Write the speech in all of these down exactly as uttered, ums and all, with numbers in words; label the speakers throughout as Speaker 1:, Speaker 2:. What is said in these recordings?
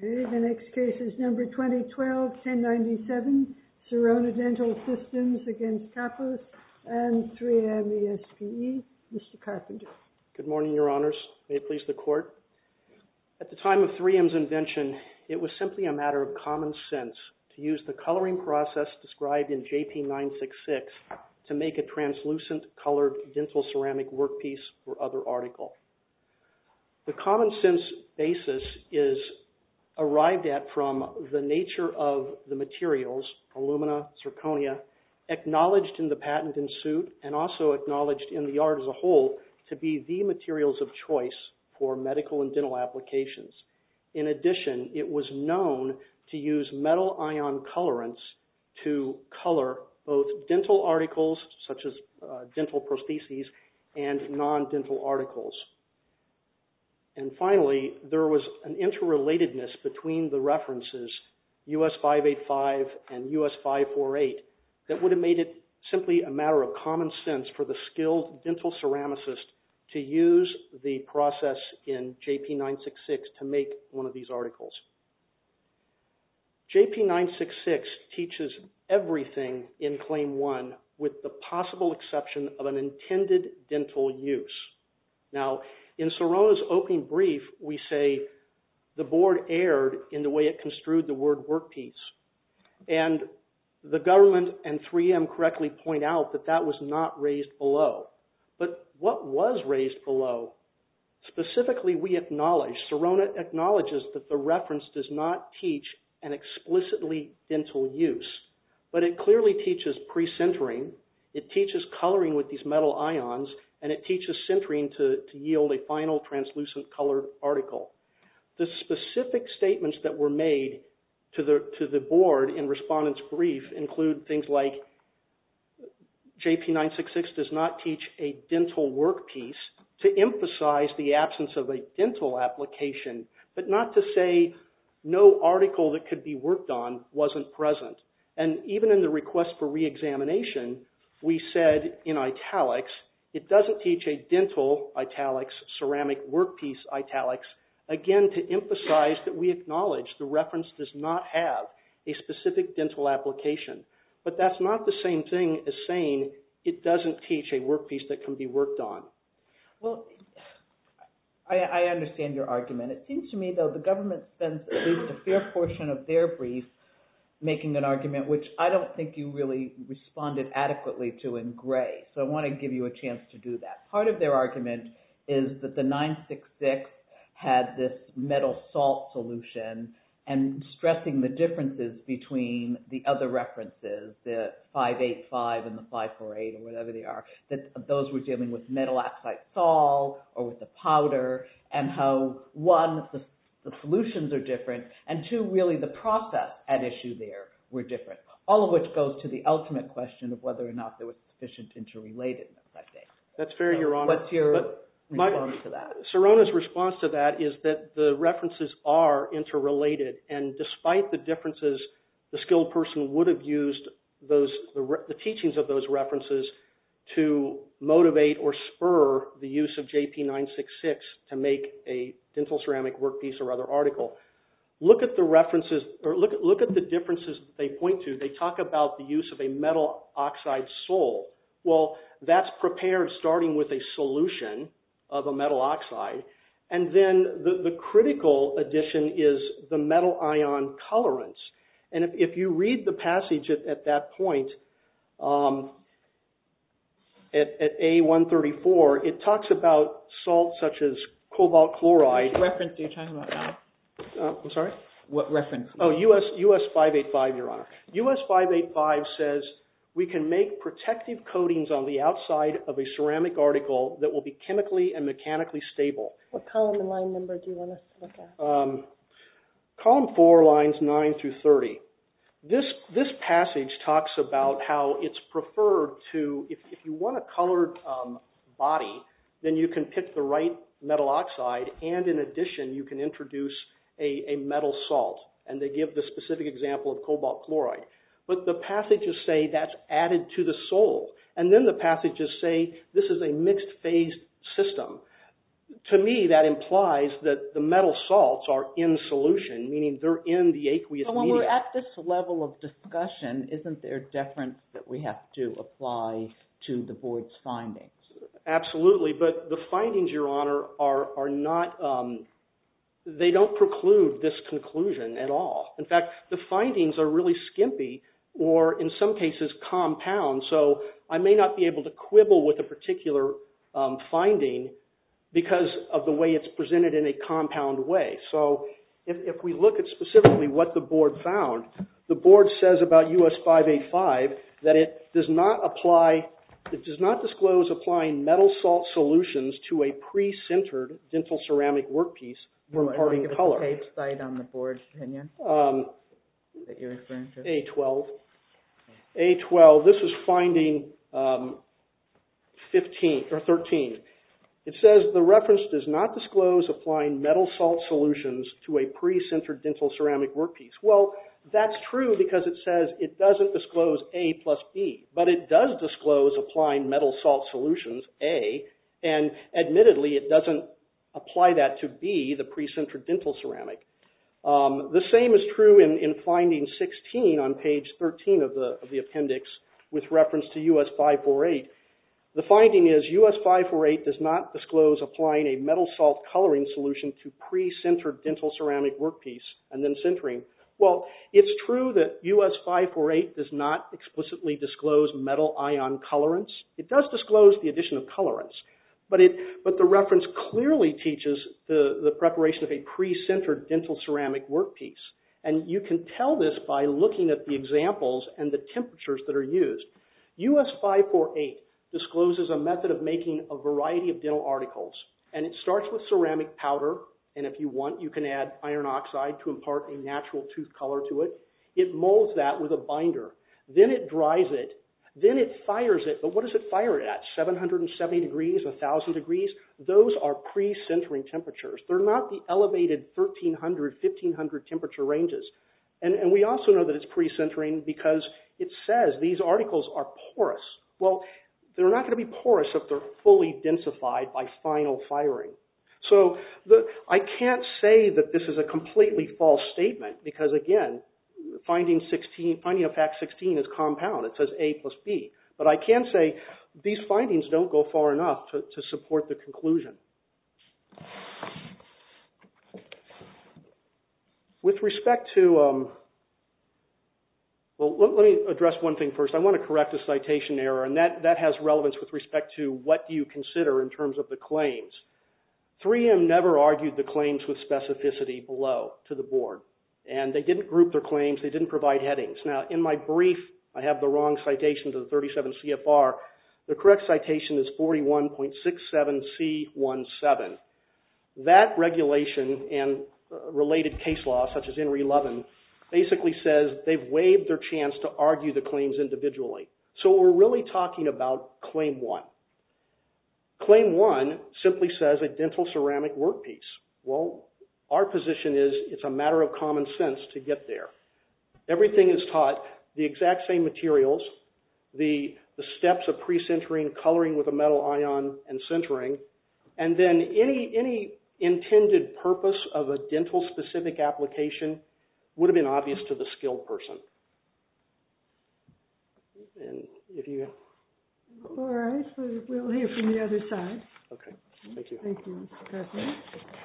Speaker 1: Okay, the next case is number twenty twelve ten ninety-seven, Sirona Dental Systems against Kapos and three M E S P E. Mister Carpenter.
Speaker 2: Good morning, Your Honors. May it please the Court. At the time of three M's invention, it was simply a matter of common sense to use the coloring process described in J P nine sixty-six to make a translucent colored dental ceramic workpiece or other article. The common sense basis is arrived at from the nature of the materials, alumina, zirconia, acknowledged in the patent in suit and also acknowledged in the art as a whole to be the materials of choice for medical and dental applications. In addition, it was known to use metal ion colorants to color both dental articles, such as uh, dental prostheses, and non-dental articles. And finally, there was an interrelatedness between the references U S five eighty-five and U S five forty-eight that would have made it simply a matter of common sense for the skilled dental ceramicist to use the process in J P nine sixty-six to make one of these articles. J P nine sixty-six teaches everything in Claim one with the possible exception of an intended dental use. Now, in Sirona's opening brief, we say the board erred in the way it construed the word workpiece. And the government and three M correctly point out that that was not raised below. But what was raised below? Specifically, we acknowledge, Sirona acknowledges that the reference does not teach an explicitly dental use, but it clearly teaches pre-sintering, it teaches coloring with these metal ions, and it teaches sintering to, to yield a final translucent colored article. The specific statements that were made to the, to the board in respondent's brief include things like J P nine sixty-six does not teach a dental workpiece to emphasize the absence of a dental application, but not to say no article that could be worked on wasn't present. And even in the request for reexamination, we said in italics, it doesn't teach a dental, italics, ceramic workpiece, italics, again to emphasize that we acknowledge the reference does not have a specific dental application. But that's not the same thing as saying it doesn't teach a workpiece that can be worked on.
Speaker 3: Well, I, I understand your argument. It seems to me, though, the government spends at least a fair portion of their brief making an argument which I don't think you really responded adequately to in Gray. So I want to give you a chance to do that. Part of their argument is that the nine sixty-six had this metal salt solution and stressing the differences between the other references, the five eighty-five and the five forty-eight or whatever they are, that those were dealing with metal oxide sol or with the powder, and how, one, the, the solutions are different, and two, really the process at issue there were different, all of which goes to the ultimate question of whether or not there was sufficient interrelatedness, I think.
Speaker 2: That's fair,
Speaker 3: so
Speaker 2: Your Honor.
Speaker 3: What's your
Speaker 2: but
Speaker 3: response
Speaker 2: my,
Speaker 3: to that?
Speaker 2: Sirona's response to that is that the references are interrelated, and despite the differences, the skilled person would have used those the, the teachings of those references to motivate or spur the use of J P nine sixty-six to make a dental ceramic workpiece or other article. Look at the references, or look at, look at the differences that they point to. They talk about the use of a metal oxide sol. Well, that's prepared starting with a solution of a metal oxide, and then the, the critical addition is the metal ion colorants. And if, if you read the passage at, at that point, um, at, at A one thirty-four, it talks about salts such as cobalt chloride.
Speaker 3: Which reference are you talking about now?
Speaker 2: Uh, I'm sorry?
Speaker 3: What reference?
Speaker 2: Oh, U S U S five eighty-five, Your Honor. U S five eighty-five says we can make protective coatings on the outside of a ceramic article that will be chemically and mechanically stable.
Speaker 4: What column and line number do you want us to look at?
Speaker 2: Um, column four, lines nine through thirty. This, this passage talks about how it's preferred to, if, if you want a colored um, body, then you can pick the right metal oxide, and in addition, you can introduce a, a metal salt. And they give the specific example of cobalt chloride. But the passages say that's added to the sol. And then the passages say this is a mixed phase system. to me, that implies that the metal salts are in solution, meaning they're in the aqueous
Speaker 3: So when
Speaker 2: medium.
Speaker 3: we're at this level of discussion, isn't there deference that we have to apply to the board's findings?
Speaker 2: Absolutely, but the findings, Your Honor, are, are not, um, they don't preclude this conclusion at all. In fact, the findings are really skimpy or, in some cases, compound. So I may not be able to quibble with a particular um, finding because of the way it's presented in a compound way. So if, if we look at specifically what the board found, the board says about U S five eighty-five that it does not apply, it does not disclose applying metal salt solutions to a pre-sintered dental ceramic workpiece for imparting color.
Speaker 3: Page site on the board's opinion
Speaker 2: Um,
Speaker 3: that you're referring to?
Speaker 2: A twelve. A twelve, this is finding um, fifteen or thirteen. It says the reference does not disclose applying metal salt solutions to a pre-sintered dental ceramic workpiece. Well, that's true because it says it doesn't disclose A plus B, but it does disclose applying metal salt solutions, A, and admittedly it doesn't apply that to B, the pre-sintered dental ceramic. Um, the same is true in, in finding sixteen on page thirteen of the, of the appendix with reference to U S five forty-eight. The finding is U S five forty-eight does not disclose applying a metal salt coloring solution to pre-sintered dental ceramic workpiece and then sintering. Well, it's true that U S five forty-eight does not explicitly disclose metal ion colorants. It does disclose the addition of colorants, but it but the reference clearly teaches the, the preparation of a pre-sintered dental ceramic workpiece. And you can tell this by looking at the examples and the temperatures that are used. U S five forty-eight discloses a method of making a variety of dental articles. And it starts with ceramic powder, and if you want, you can add iron oxide to impart a natural tooth color to it. It molds that with a binder. Then it dries it. Then it fires it. But what does it fire it at? seven hundred seventy degrees, one thousand degrees? Those are pre-sintering temperatures. They're not the elevated thirteen hundred, fifteen hundred temperature ranges. And, and we also know that it's pre-sintering because it says these articles are porous. Well, they're not going to be porous if they're fully densified by final firing. So the, I can't say that this is a completely false statement because, again, finding sixteen, finding of fact sixteen is compound. It says A plus B. But I can say these findings don't go far enough to, to support the conclusion. With respect to um, Well, let, let me address one thing first. I want to correct a citation error, and that, that has relevance with respect to what do you consider in terms of the claims. three M never argued the claims with specificity below to the board, and they didn't group their claims. They didn't provide headings. Now, in my brief, I have the wrong citation to the thirty-seven C F R. The correct citation is forty-one point six seven C seventeen. That regulation and uh, related case law, such as Henry Levin, basically says they've waived their chance to argue the claims individually. So we're really talking about Claim one. Claim one simply says a dental ceramic workpiece. Well, our position is it's a matter of common sense to get there. Everything is taught the exact same materials, the, the steps of pre-sintering, coloring with a metal ion, and sintering, and then any, any intended purpose of a dental-specific application would have been obvious to the skilled person. And if you...
Speaker 1: All right, so we'll hear from the other side.
Speaker 2: Okay, thank you.
Speaker 1: Thank you, Mister President.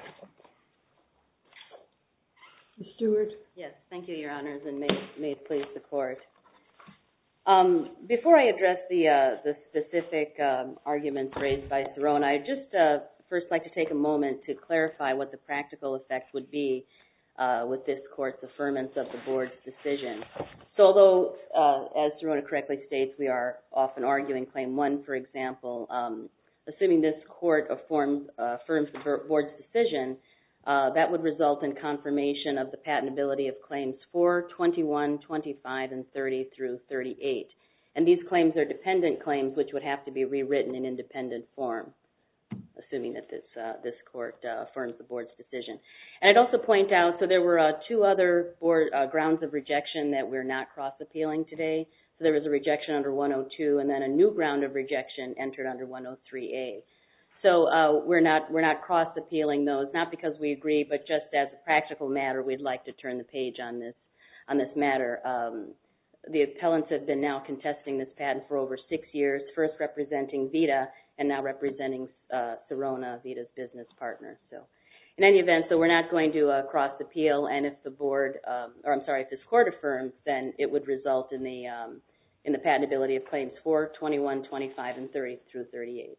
Speaker 1: Miz Stewart.
Speaker 5: Yes, thank you, Your Honors, and may, may it please the Court. Um, before I address the, uh, the specific um, arguments raised by Cerrone, I'd just uh, first like to take a moment to clarify what the practical effect would be Uh, with this Court's affirmance of the Board's decision. So although, uh, as Cerrone correctly states, we are often arguing Claim one, for example, um, assuming this Court affirms, uh, affirms the Board's decision, uh, that would result in confirmation of the patentability of Claims four, twenty-one, twenty-five, and thirty through thirty-eight. And these claims are dependent claims which would have to be rewritten in independent form, assuming that this uh, this court uh, affirms the board's decision. And I'd also point out, so there were uh, two other board uh, grounds of rejection that we're not cross-appealing today. So there was a rejection under one oh two, and then a new ground of rejection entered under one oh three A. So uh, we're not we're not cross appealing those, not because we agree, but just as a practical matter, we'd like to turn the page on this on this matter. Um, the appellants have been now contesting this patent for over six years, first representing Vita and now representing uh, Sirona, Vita's business partner. So in any event, so we're not going to uh, cross appeal, and if the board, um, or I'm sorry, if this court affirms, then it would result in the um, in the patentability of claims four, twenty-one, twenty-five, and thirty through thirty-eight.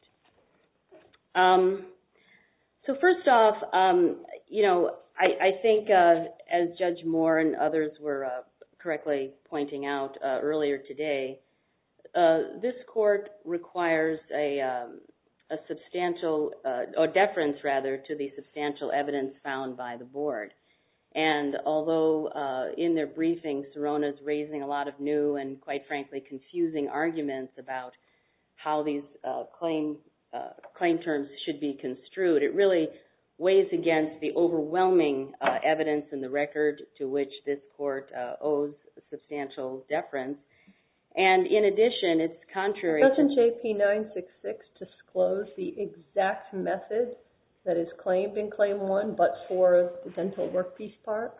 Speaker 5: Um, so first off, um, you know, I, I think uh, as Judge Moore and others were uh, correctly pointing out uh, earlier today, uh, this court requires a, um, a substantial, uh, or deference rather, to the substantial evidence found by the board. And although uh, in their briefing, Sirona is raising a lot of new and quite frankly confusing arguments about how these uh, claim Uh, claim terms should be construed, it really weighs against the overwhelming uh, evidence in the record to which this court uh, owes substantial deference. And in addition, it's contrary
Speaker 4: Doesn't
Speaker 5: to...
Speaker 4: J P nine sixty-six disclose the exact method that is claimed in Claim one, but for the dental workpiece part?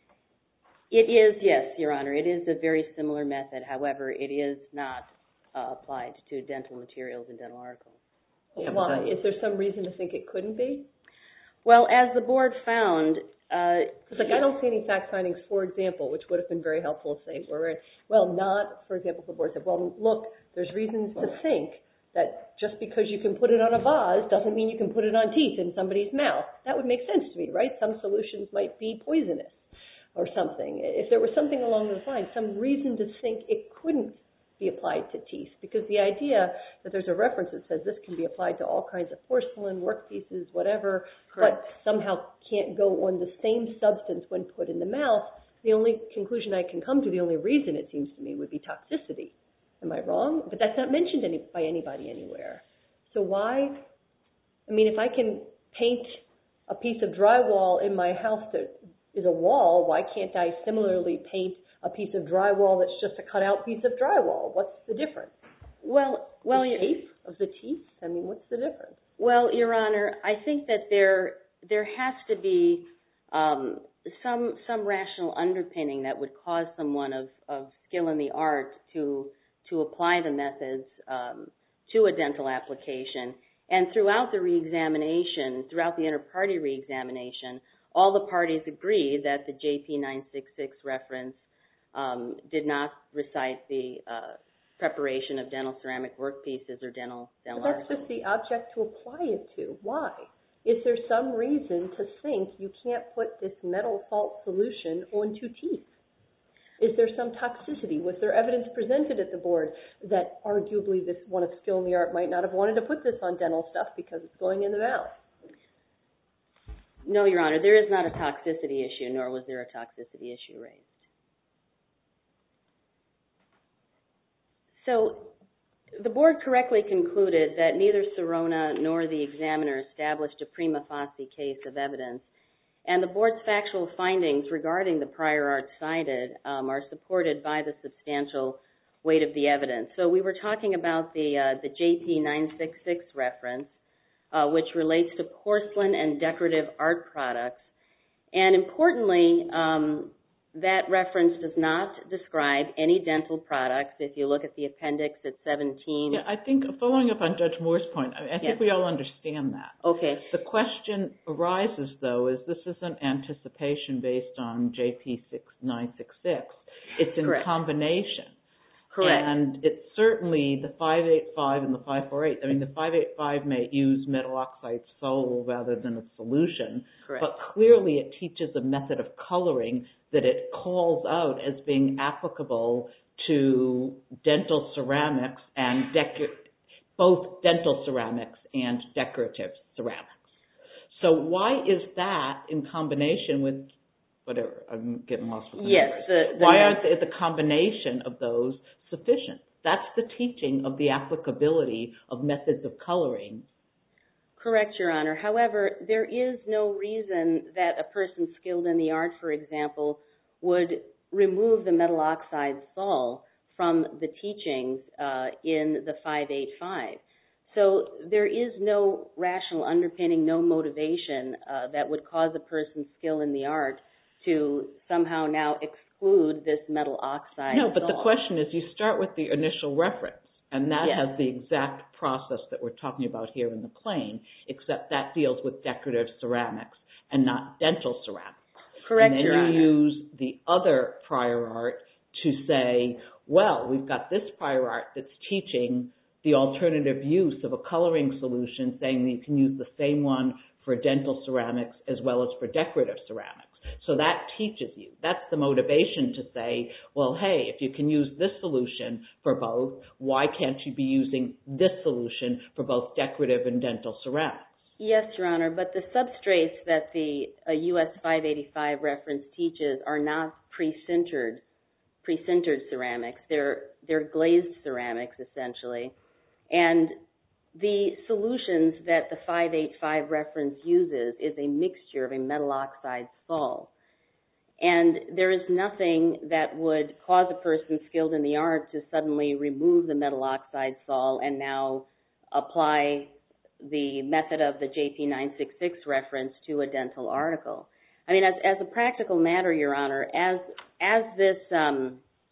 Speaker 5: It is, yes, Your Honor. It is a very similar method. However, it is not uh, applied to dental materials and dental articles.
Speaker 4: Yeah, Why? Is there some reason to think it couldn't be?
Speaker 5: Well, as the board found... Uh,
Speaker 4: it's like I don't see any fact findings, for example, which would have been very helpful to say, well, not, for example, the board said, well, look, there's reasons to think that just because you can put it on a vase doesn't mean you can put it on teeth in somebody's mouth. That would make sense to me, right? Some solutions might be poisonous or something. If there was something along those lines, some reason to think it couldn't be applied to teeth, because the idea that there's a reference that says this can be applied to all kinds of porcelain, workpieces, whatever, Correct. But somehow can't go on the same substance when put in the mouth, the only conclusion I can come to, the only reason it seems to me would be toxicity. Am I wrong? But that's not mentioned any, by anybody anywhere. So why, I mean, if I can paint a piece of drywall in my house that is a wall, why can't I similarly paint a piece of drywall that's just a cut-out piece of drywall? What's the difference?
Speaker 5: Well, well,
Speaker 4: the shape of the teeth? I mean, what's the difference?
Speaker 5: Well, Your Honor, I think that there there has to be um, some some rational underpinning that would cause someone of, of skill in the art to to apply the methods um, to a dental application. And throughout the reexamination, throughout the inter-party reexamination, all the parties agree that the J P nine sixty-six reference Um, did not recite the uh, preparation of dental ceramic workpieces or dental dental
Speaker 4: But that's
Speaker 5: articles.
Speaker 4: just the object to apply it to. Why? Is there some reason to think you can't put this metal salt solution onto teeth? Is there some toxicity? Was there evidence presented at the board that arguably this one of skill in the art might not have wanted to put this on dental stuff because it's going in the mouth?
Speaker 5: No, Your Honor, there is not a toxicity issue, nor was there a toxicity issue raised. So the board correctly concluded that neither Sirona nor the examiner established a prima facie case of evidence, and the board's factual findings regarding the prior art cited um, are supported by the substantial weight of the evidence. So we were talking about the, uh, the J P nine sixty-six reference, uh, which relates to porcelain and decorative art products. And importantly, um, that reference does not describe any dental products. If you look at the appendix at seventeen.
Speaker 3: Yeah, I think following up on Judge Moore's point, I, I think
Speaker 5: yes.
Speaker 3: we all understand that.
Speaker 5: Okay.
Speaker 3: The question arises, though, is this isn't anticipation based on J P nine sixty-six. It's in
Speaker 5: Correct.
Speaker 3: combination.
Speaker 5: Correct.
Speaker 3: And it's certainly the five eighty-five and the five forty-eight. I mean, the five eighty-five may use metal oxide sol rather than a solution.
Speaker 5: Correct.
Speaker 3: But clearly it teaches a method of coloring that it calls out as being applicable to dental ceramics and deco- both dental ceramics and decorative ceramics. So why is that in combination with whatever? I'm getting lost with the
Speaker 5: yes,
Speaker 3: numbers.
Speaker 5: the, the
Speaker 3: why aren't the, the combination of those sufficient? That's the teaching of the applicability of methods of coloring.
Speaker 5: Correct, Your Honor. However, there is no reason that a person skilled in the art, for example, would remove the metal oxide sol from the teachings uh, in the five eighty-five. So there is no rational underpinning, no motivation uh, that would cause a person's skill in the art to somehow now exclude this metal oxide.
Speaker 3: No, but
Speaker 5: salt.
Speaker 3: the question is, you start with the initial reference, and that
Speaker 5: Yes.
Speaker 3: has the exact process that we're talking about here in the claim, except that deals with decorative ceramics and not dental ceramics.
Speaker 5: Correct,
Speaker 3: and then
Speaker 5: Your
Speaker 3: you
Speaker 5: Honor.
Speaker 3: use the other prior art to say, well, we've got this prior art that's teaching the alternative use of a coloring solution, saying that you can use the same one for dental ceramics as well as for decorative ceramics. So that teaches you. That's the motivation to say, well, hey, if you can use this solution for both, why can't you be using this solution for both decorative and dental ceramics?
Speaker 5: Yes, Your Honor, but the substrates that the uh, U S five eighty-five reference teaches are not pre-sintered, pre-sintered ceramics. They're, they're glazed ceramics, essentially. And the solutions that the five eighty-five reference uses is a mixture of a metal oxide sol. And there is nothing that would cause a person skilled in the art to suddenly remove the metal oxide sol and now apply the method of the J P nine sixty-six reference to a dental article. I mean, as, as a practical matter, Your Honor, as, as this, um,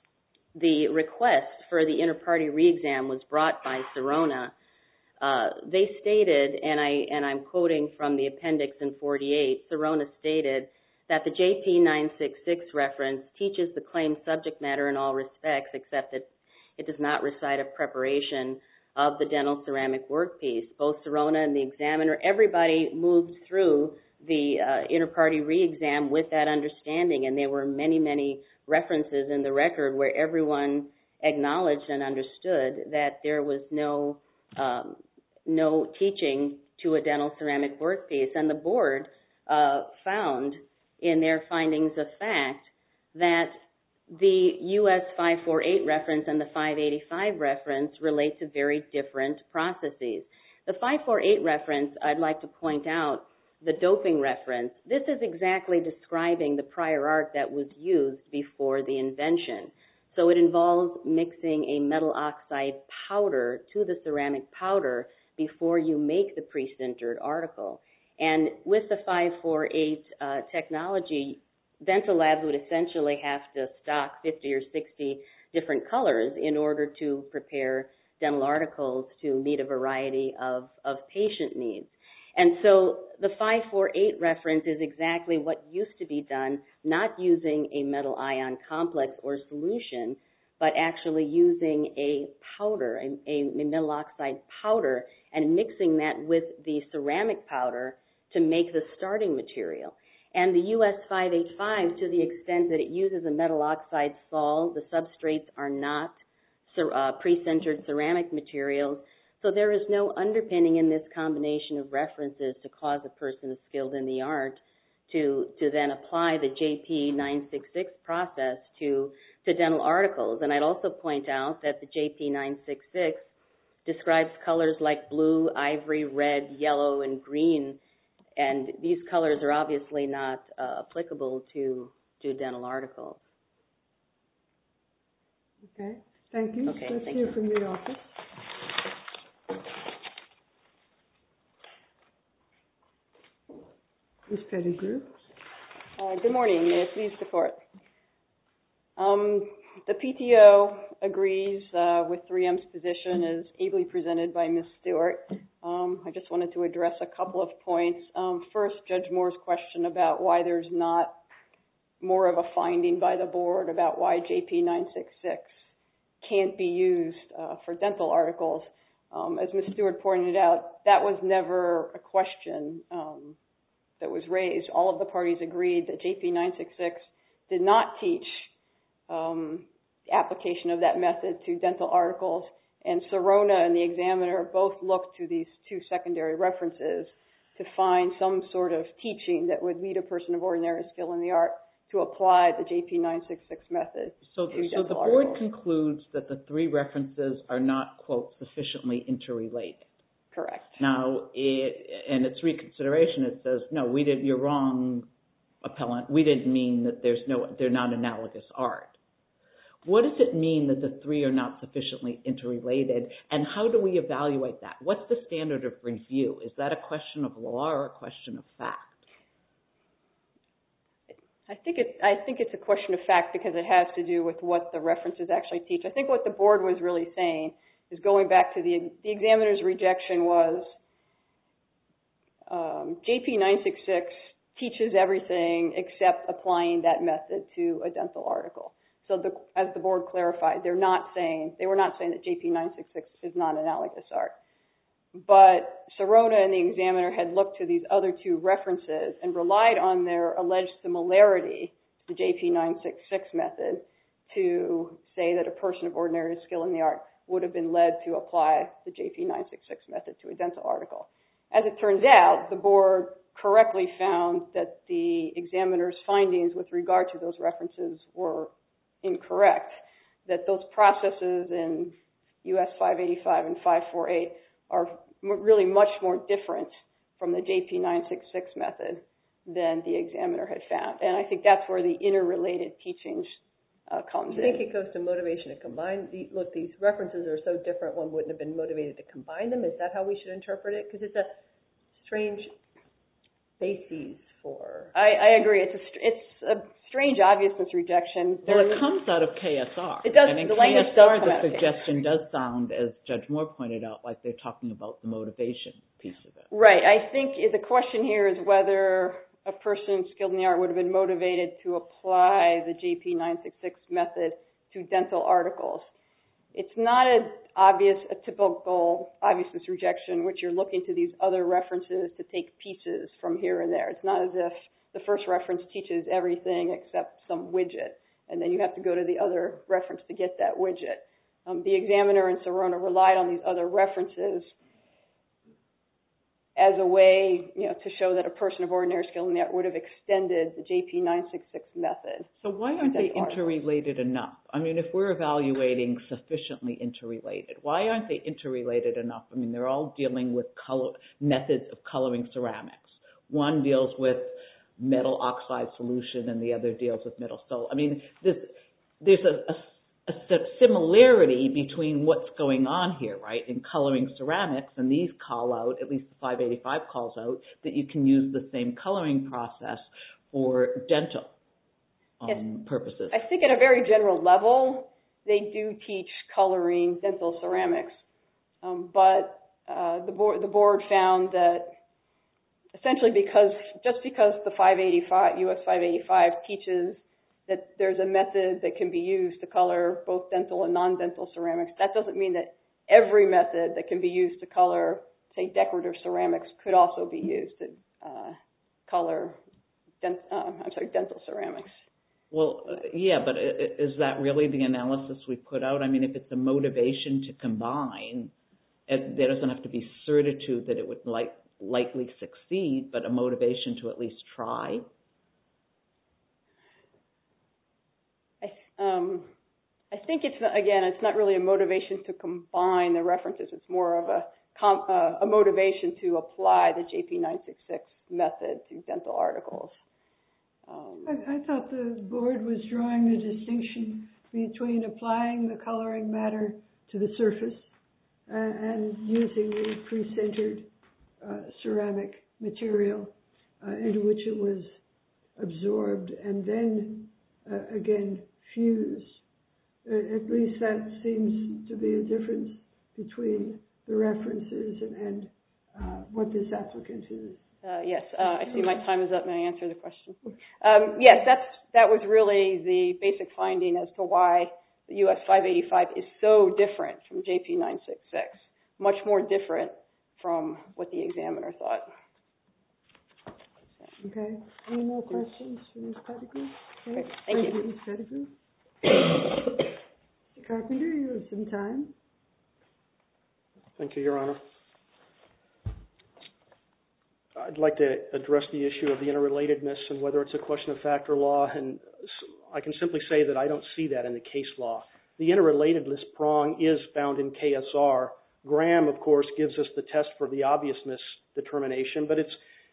Speaker 5: the request for the inter-party re-exam was brought by Sirona, uh, they stated, and, I, and I'm quoting from the appendix in forty-eight, Sirona stated that the J P nine sixty-six reference teaches the claimed subject matter in all respects, except that it does not recite a preparation of the dental ceramic workpiece. Both Sirona and the examiner, everybody moved through the uh, inter-party re-exam with that understanding, and there were many, many references in the record where everyone acknowledged and understood that there was no um, no teaching to a dental ceramic workpiece. And the board uh, found in their findings of fact that the U S five forty-eight reference and the five eighty-five reference relate to very different processes. The five forty-eight reference, I'd like to point out, the doping reference, this is exactly describing the prior art that was used before the invention. So it involves mixing a metal oxide powder to the ceramic powder before you make the pre-sintered article. And with the five forty-eight uh, technology, dental labs would essentially have to stock fifty or sixty different colors in order to prepare dental articles to meet a variety of, of patient needs. And so the five forty-eight reference is exactly what used to be done, not using a metal ion complex or solution, but actually using a powder, a, a metal oxide powder, and mixing that with the ceramic powder to make the starting material. And the U S five eighty-five, to the extent that it uses a metal oxide sol, the substrates are not uh, pre-sintered ceramic materials. So there is no underpinning in this combination of references to cause a person skilled in the art to, to then apply the J P nine sixty-six process to, to dental articles. And I'd also point out that the J P nine sixty-six describes colors like blue, ivory, red, yellow, and green. And these colors are obviously not uh, applicable to, to dental articles.
Speaker 1: Okay, thank you.
Speaker 5: Okay,
Speaker 1: Let's
Speaker 5: thank
Speaker 1: hear
Speaker 5: you.
Speaker 1: from the office. Miz Pettigrew.
Speaker 6: Uh, good morning. May it please the court. Um, the P T O agrees uh, with three M's position as ably presented by Miz Stewart. Um, I just wanted to address a couple of points. Um, first, Judge Moore's question about why there's not more of a finding by the board about why J P nine sixty-six can't be used uh, for dental articles. Um, as Miz Stewart pointed out, that was never a question um, that was raised. All of the parties agreed that J P nine sixty-six did not teach um, the application of that method to dental articles, and Sirona and the examiner both looked to these two secondary references to find some sort of teaching that would lead a person of ordinary skill in the art to apply the J P nine sixty-six method
Speaker 3: so,
Speaker 6: to
Speaker 3: so
Speaker 6: dental
Speaker 3: the board
Speaker 6: articles.
Speaker 3: concludes that the three references are not, quote, sufficiently interrelated.
Speaker 6: Correct.
Speaker 3: Now, it, and its reconsideration, it says, no, we did, you're wrong, appellant. We didn't mean that there's no, they're not analogous art. What does it mean that the three are not sufficiently interrelated, and how do we evaluate that? What's the standard of review? Is that a question of law or a question of fact?
Speaker 6: I think it. I think it's a question of fact because it has to do with what the references actually teach. I think what the board was really saying is going back to the the examiner's rejection was um, J P nine sixty-six teaches everything except applying that method to a dental article. So the, as the board clarified, they're not saying they were not saying that J P nine sixty-six is not analogous art. But Sirona and the examiner had looked to these other two references and relied on their alleged similarity to the J P nine sixty-six method to say that a person of ordinary skill in the art would have been led to apply the J P nine sixty-six method to a dental article. As it turns out, the board correctly found that the examiner's findings with regard to those references were incorrect, that those processes in U S five eighty-five and five forty-eight are really much more different from the J P nine sixty-six method than the examiner had found. And I think that's where the interrelated teachings uh, comes in.
Speaker 4: I think it goes to motivation to combine. The, look, these references are so different, one wouldn't have been motivated to combine them. Is that how we should interpret it? Because it's a strange basis for...
Speaker 6: I, I agree. It's a, it's a strange obviousness rejection.
Speaker 3: Well, it comes out of K S R.
Speaker 6: It does.
Speaker 3: And in
Speaker 6: the
Speaker 3: K
Speaker 6: language
Speaker 3: S R,
Speaker 6: does come
Speaker 3: the
Speaker 6: out of
Speaker 3: suggestion does sound, as Judge Moore pointed out, like they're talking about the motivation piece of it.
Speaker 6: Right. I think the question here is whether a person skilled in the art would have been motivated to apply the J P nine sixty-six method to dental articles. It's not an obvious, a typical obviousness rejection, which you're looking to these other references to take pieces from here and there. It's not as if the first reference teaches everything except some widget, and then you have to go to the other reference to get that widget. Um, the examiner and Sirona relied on these other references as a way, you know, to show that a person of ordinary skill in the art would have extended the J P nine sixty-six method.
Speaker 3: So why aren't they interrelated enough? I mean, if we're evaluating sufficiently interrelated, why aren't they interrelated enough? I mean, they're all dealing with color, methods of coloring ceramics. One deals with metal oxide solution and the other deals with metal soul. I mean, this, there's a, a a similarity between what's going on here, right, in coloring ceramics, and these call out, at least the five eighty-five calls out, that you can use the same coloring process for dental um,
Speaker 6: yes.
Speaker 3: purposes.
Speaker 6: I think at a very general level, they do teach coloring dental ceramics, um, but uh, the board the board found that essentially because just because the five eighty-five U S five eighty-five teaches that there's a method that can be used to color both dental and non-dental ceramics, that doesn't mean that every method that can be used to color, say, decorative ceramics could also be used to uh, color, dent, uh, I'm sorry, dental ceramics.
Speaker 3: Well, uh, yeah, but is that really the analysis we put out? I mean, if it's a motivation to combine, it, there doesn't have to be certitude that it would like, likely succeed, but a motivation to at least try.
Speaker 6: Um, I think it's, again, it's not really a motivation to combine the references. It's more of a, com, uh, a motivation to apply the J P nine sixty-six method to dental articles. Um,
Speaker 1: I, I thought the board was drawing the distinction between applying the coloring matter to the surface uh, and using the pre-centered uh, ceramic material uh, into which it was absorbed and then uh, again fused. Uh, at least that seems to be a difference between the references and, and uh, what this applicant is.
Speaker 6: Uh, yes, uh, I see my time is up. May I answer the question? Um, yes, that's, that was really the basic finding as to why the U S five eighty-five is so different from J P nine sixty-six, much more different from what the examiner thought.
Speaker 1: Okay. Any more questions for Miz Pettigrew? Okay.
Speaker 6: Great. Thank, Thank
Speaker 1: you,
Speaker 6: you.
Speaker 1: Miz Pettigrew. Mister Carpenter, you have some time.
Speaker 2: Thank you, Your Honor. I'd like to address the issue of the interrelatedness and whether it's a question of fact or law, and I can simply say that I don't see that in the case law. The interrelatedness prong is found in K S R. Graham, of course, gives us the test for the obviousness determination, but it's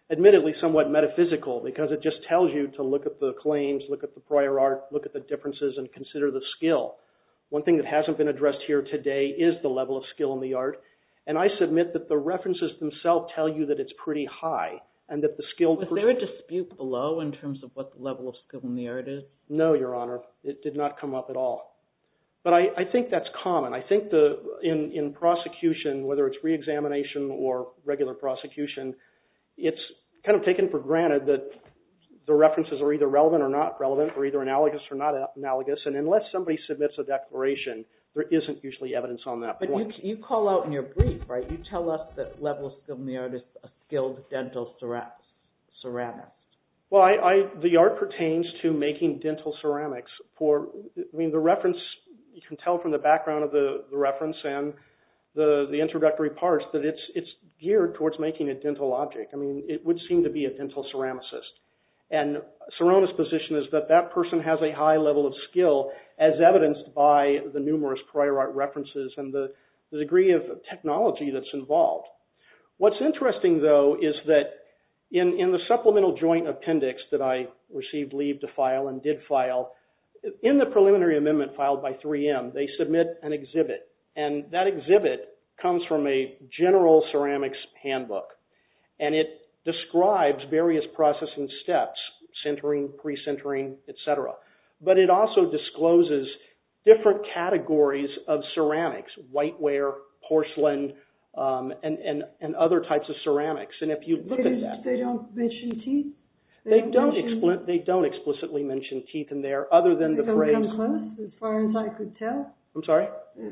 Speaker 2: admittedly somewhat metaphysical because it just tells you to look at the claims, look at the prior art, look at the differences, and consider the skill. One thing that hasn't been addressed here today is the level of skill in the art, and I submit that the references themselves tell you that it's pretty high, and that the skilled
Speaker 3: Was
Speaker 2: person...
Speaker 3: there a dispute below in terms of what the level of skill in the art is?
Speaker 2: No, Your Honor. It did not come up at all. But I, I think that's common. I think the in, in prosecution, whether it's reexamination or regular prosecution, it's kind of taken for granted that the references are either relevant or not relevant, or either analogous or not analogous, and unless somebody submits a declaration, there isn't usually evidence on that
Speaker 3: but
Speaker 2: point.
Speaker 3: But you, you call out in your brief, right? You tell us that level of skill in the art is a skilled dental cera- ceramist.
Speaker 2: Well, I, I, the art pertains to making dental ceramics. For, I mean, the reference, you can tell from the background of the, the reference and the, the introductory parts that it's, it's geared towards making a dental object. I mean, it would seem to be a dental ceramicist. And Sirona's position is that that person has a high level of skill as evidenced by the numerous prior art references and the, the degree of technology that's involved. What's interesting, though, is that in, in the supplemental joint appendix that I received leave to file and did file, in the preliminary amendment filed by three M, they submit an exhibit. And that exhibit comes from a general ceramics handbook. And it describes various processing steps, sintering, pre-sintering, et cetera. But it also discloses different categories of ceramics, whiteware, porcelain, um, and, and, and other types of ceramics. And if you look
Speaker 1: they
Speaker 2: at that...
Speaker 1: They don't mention teeth?
Speaker 2: They,
Speaker 1: They
Speaker 2: don't,
Speaker 1: don't,
Speaker 2: expli-
Speaker 1: mention,
Speaker 2: they don't explicitly mention teeth in there other than
Speaker 1: they
Speaker 2: the
Speaker 1: don't
Speaker 2: phrase...
Speaker 1: come close, as far as I could tell.
Speaker 2: I'm sorry?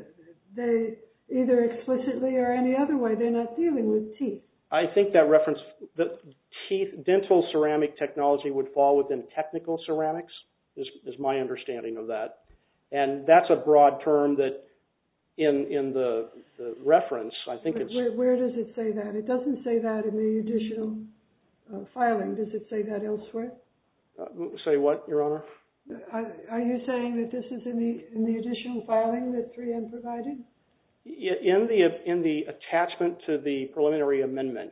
Speaker 1: They either explicitly or any other way, they're not dealing with teeth.
Speaker 2: I think that reference, the teeth, dental ceramic technology would fall within technical ceramics, is, is my understanding of that. And that's a broad term that in, in the, the reference, I think
Speaker 1: where,
Speaker 2: it's...
Speaker 1: Where, where does it say that? It doesn't say that in the additional uh, filing. Does it say that elsewhere?
Speaker 2: Uh, say what, Your Honor?
Speaker 1: Are, are you saying that this is in the, in the additional filing that three M provided?
Speaker 2: In the in the attachment to the preliminary amendment,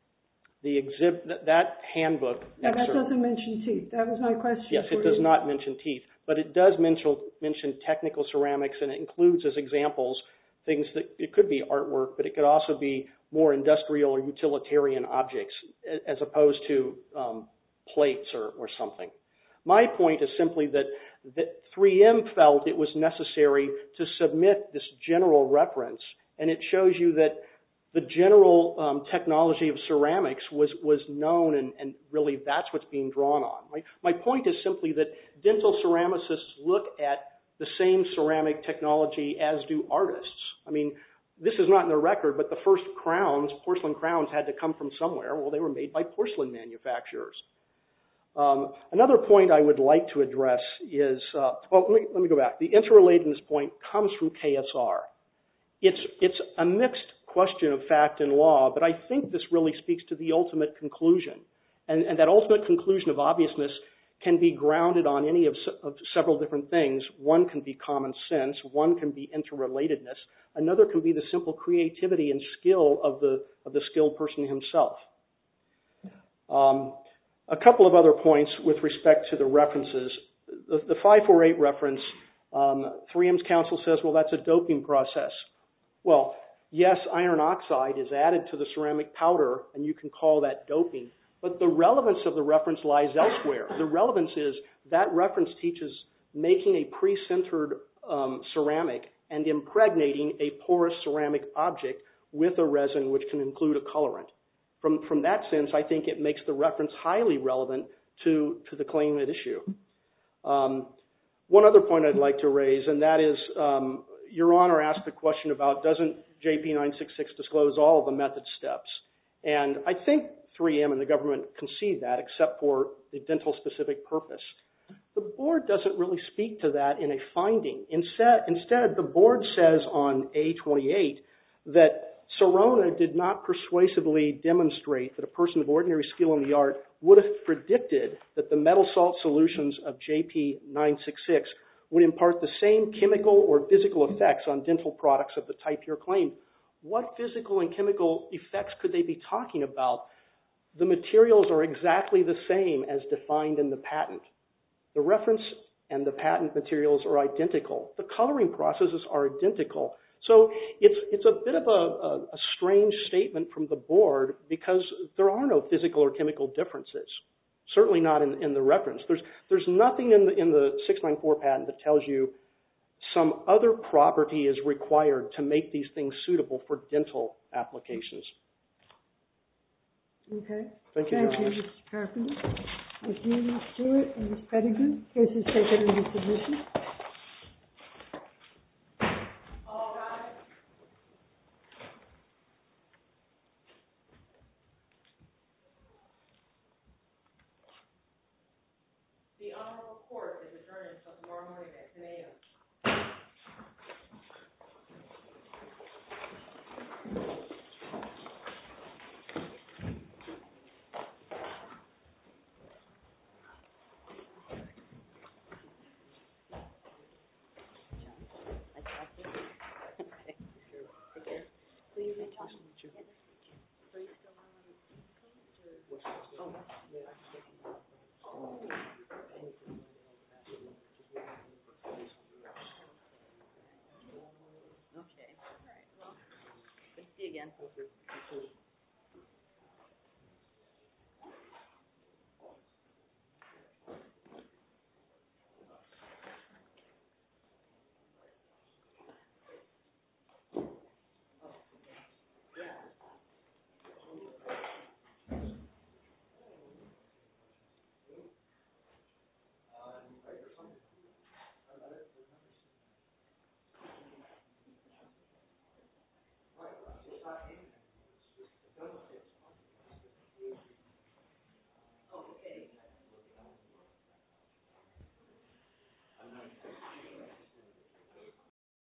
Speaker 2: the exhibit that, that handbook.
Speaker 1: No, that
Speaker 2: excerpt,
Speaker 1: doesn't mention teeth. That was my question.
Speaker 2: Yes,
Speaker 1: for
Speaker 2: it does
Speaker 1: you.
Speaker 2: not mention teeth, but it does mention mention technical ceramics, and it includes as examples things that it could be artwork, but it could also be more industrial or utilitarian objects as opposed to um, plates or, or something. My point is simply that, that three M felt it was necessary to submit this general reference, and it shows you that the general um, technology of ceramics was, was known, and, and really that's what's being drawn on. My, my point is simply that dental ceramicists look at the same ceramic technology as do artists. I mean, this is not in the record, but the first crowns, porcelain crowns, had to come from somewhere. Well, they were made by porcelain manufacturers. Um, another point I would like to address is, uh, well, let me, let me go back. The interrelatedness point comes from K S R. It's, it's a mixed question of fact and law, but I think this really speaks to the ultimate conclusion. And, and that ultimate conclusion of obviousness can be grounded on any of, of several different things. One can be common sense. One can be interrelatedness. Another can be the simple creativity and skill of the, of the skilled person himself. Um, A couple of other points with respect to the references. The, the five four eight reference, um, three M's counsel says, well, that's a doping process. Well, yes, iron oxide is added to the ceramic powder, and you can call that doping. But the relevance of the reference lies elsewhere. The relevance is that reference teaches making a pre-sintered um, ceramic and impregnating a porous ceramic object with a resin which can include a colorant. From, from that sense, I think it makes the reference highly relevant to, to the claim at issue. Um, one other point I'd like to raise, and that is, um, Your Honor asked a question about doesn't J P nine sixty-six disclose all of the method steps? And I think three M and the government concede that, except for the dental-specific purpose. The board doesn't really speak to that in a finding. Instead, instead the board says on A twenty-eight that Sirona did not persuasively demonstrate that a person of ordinary skill in the art would have predicted that the metal salt solutions of J P nine sixty-six would impart the same chemical or physical effects on dental products of the type here claimed. What physical and chemical effects could they be talking about? the materials are exactly the same as defined in the patent. The reference and the patent materials are identical. The coloring processes are identical. So it's it's a bit of a, a, a strange statement from the board because there are no physical or chemical differences. Certainly not in, in the reference. There's there's nothing in the in the six ninety-four patent that tells you some other property is required to make these things suitable for dental applications.
Speaker 1: Okay.
Speaker 2: Thank you,
Speaker 1: Thank
Speaker 2: Your
Speaker 1: you,
Speaker 2: Honor.
Speaker 1: Mister Carpenter. Thank you, Miz Stewart and Miz Pettigrew. Case is taken into submission.
Speaker 4: The Honorable Court is adjourned until tomorrow morning at ten a.m.
Speaker 5: Okay. All right. Well, good to see you again.